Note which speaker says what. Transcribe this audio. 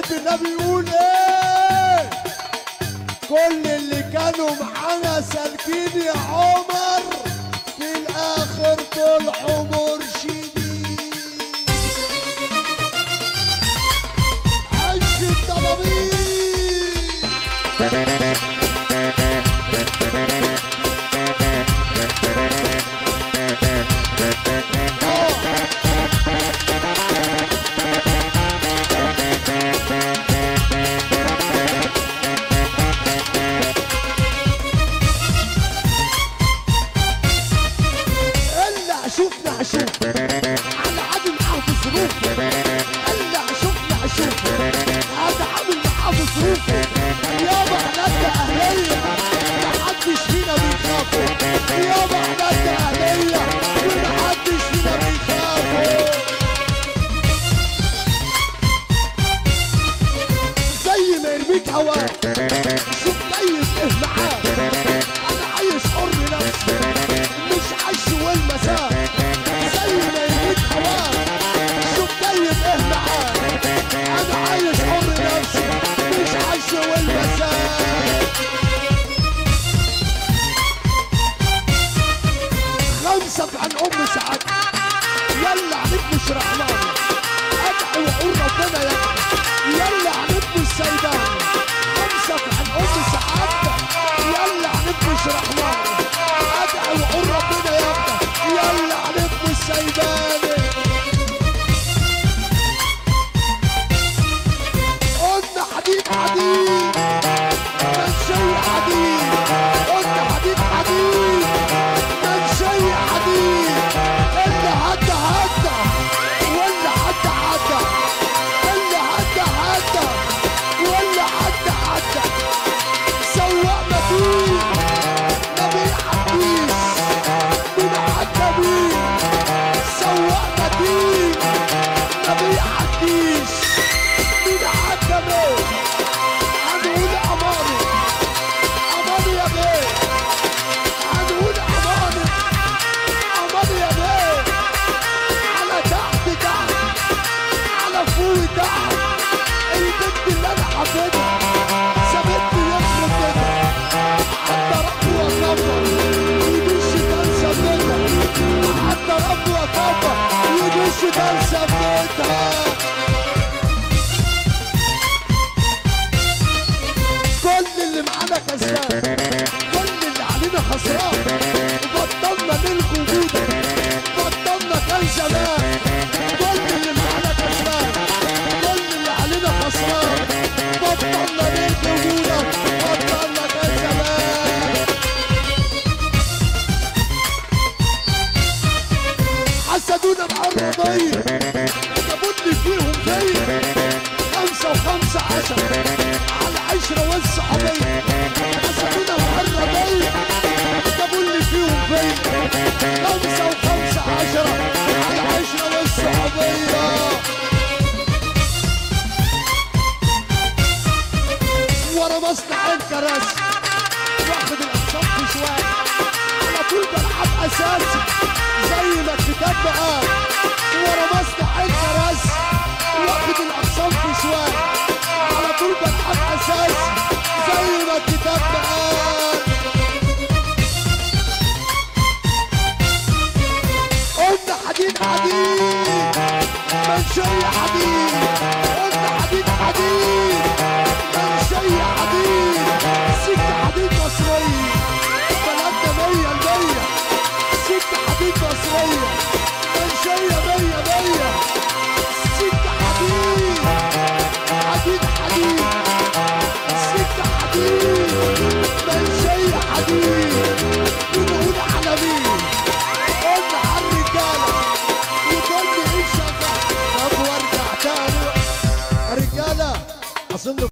Speaker 1: النبي يقول ايه؟ كل اللي كانوا معانا سالكين يا عمر في الاخر طلعوا مرشدين. عش الطلبين. على عادل معاه في ظروفه، قال اشوف هذا عامل معاه في ظروفه. يابا احنا اهليه محدش فينا بيخافوا، يابا احنا اهليه ومحدش فينا بيخافوا. زي ما يرميك هواك شوف طيب ايه معاك. انا عايش حر نفسي مش عايش والمساك. زي ما يرميك هواك شوف طيب ايه معاك. انا عايش حر نفسي مش عايش والمساك. 5 عن سعد يلا عليك مش رحمن. ادعي واقول ربنا يكفي يلا عليك مش سيدان. 5 عن سعد يلا عليك مش رحمن. ادعي واقول ربنا يكفي يلا عليك مش سيدان. قلنا حديد حديد منشي حديد. قلنا حديد حديد منشي حديد. اللي هدى هدى ولا هدى هدى. اللي هدى هدى ولا هدى هدى. سواق متين ما بيعديش من عالنبي. سواق متين ما بيعديش من عالنبي. هنقول اماني اماني يا بيه. هنقول اماني اماني يا بيه. على تحت تحت على فوق تحت. البنت اللي انا حبيتها سابتني يخرب بيتها. حتى ربي وكبر يجيش ده ثبتها. حتى ربي وكبر يجيش ده ثبتها. كل اللي معانا كسبان كل اللي علينا خسران. بطلنا نلغي وجودك بطلنا كان زمان. كل اللي معانا كسبان كل اللي علينا خسران. بطلنا نلغي وجودك بطلنا كان زمان. حسدونا مع الرضية جابولي فيهم فيا. 5 و5 10 على 10 والصحابية. حسدونا مع الرضية جابولي فيهم فيا. 5 و5 10 على 10 والصحابية. ورا مصنع الكراسي واخد الاقسام في شوال. على طول بلعب اساسي زي ما الكتاب قال. ورا مصنع الكراسي واخد الاقسام في شوال. على طول بلعب اساسي زي ما الكتاب قال. قلنا حديد حديد منشي حديد.